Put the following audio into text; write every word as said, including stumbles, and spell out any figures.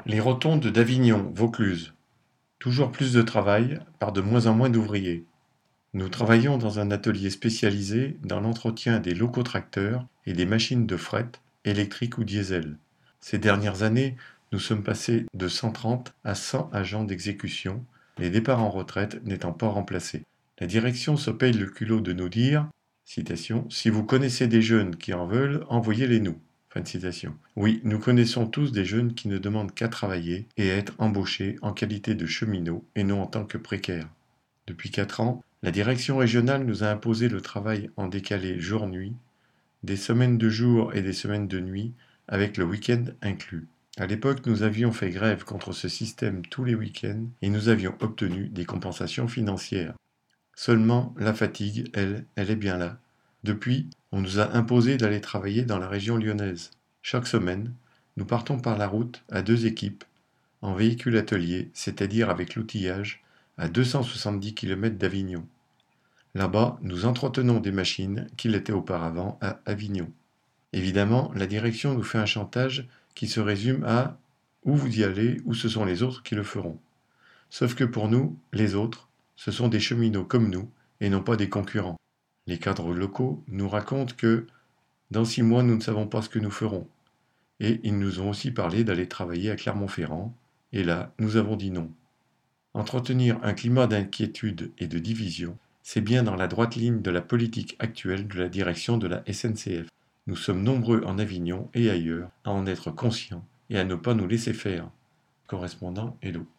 Les rotondes d'Avignon, Vaucluse. Toujours plus de travail par de moins en moins d'ouvriers. Nous travaillons dans un atelier spécialisé dans l'entretien des locotracteurs et des machines de fret, électriques ou diesel. Ces dernières années, nous sommes passés de cent trente à cent agents d'exécution, les départs en retraite n'étant pas remplacés. La direction se paye le culot de nous dire, citation, si vous connaissez des jeunes qui en veulent, envoyez-les nous. Fin de citation. Oui, nous connaissons tous des jeunes qui ne demandent qu'à travailler et à être embauchés en qualité de cheminots et non en tant que précaires. Depuis quatre ans, la direction régionale nous a imposé le travail en décalé jour-nuit, des semaines de jour et des semaines de nuit, avec le week-end inclus. À l'époque, nous avions fait grève contre ce système tous les week-ends et nous avions obtenu des compensations financières. Seulement, la fatigue, elle, elle est bien là. Depuis, on nous a imposé d'aller travailler dans la région lyonnaise. Chaque semaine, nous partons par la route à deux équipes, en véhicule atelier, c'est-à-dire avec l'outillage, à deux cent soixante-dix kilomètres d'Avignon. Là-bas, nous entretenons des machines qui l'étaient auparavant à Avignon. Évidemment, la direction nous fait un chantage qui se résume à ou vous y allez ou ce sont les autres qui le feront. Sauf que pour nous, les autres, ce sont des cheminots comme nous et non pas des concurrents. Les cadres locaux nous racontent que dans six mois, nous ne savons pas ce que nous ferons. Et ils nous ont aussi parlé d'aller travailler à Clermont-Ferrand. Et là, nous avons dit non. Entretenir un climat d'inquiétude et de division, c'est bien dans la droite ligne de la politique actuelle de la direction de la S N C F. Nous sommes nombreux en Avignon et ailleurs à en être conscients et à ne pas nous laisser faire. Correspondant Hello.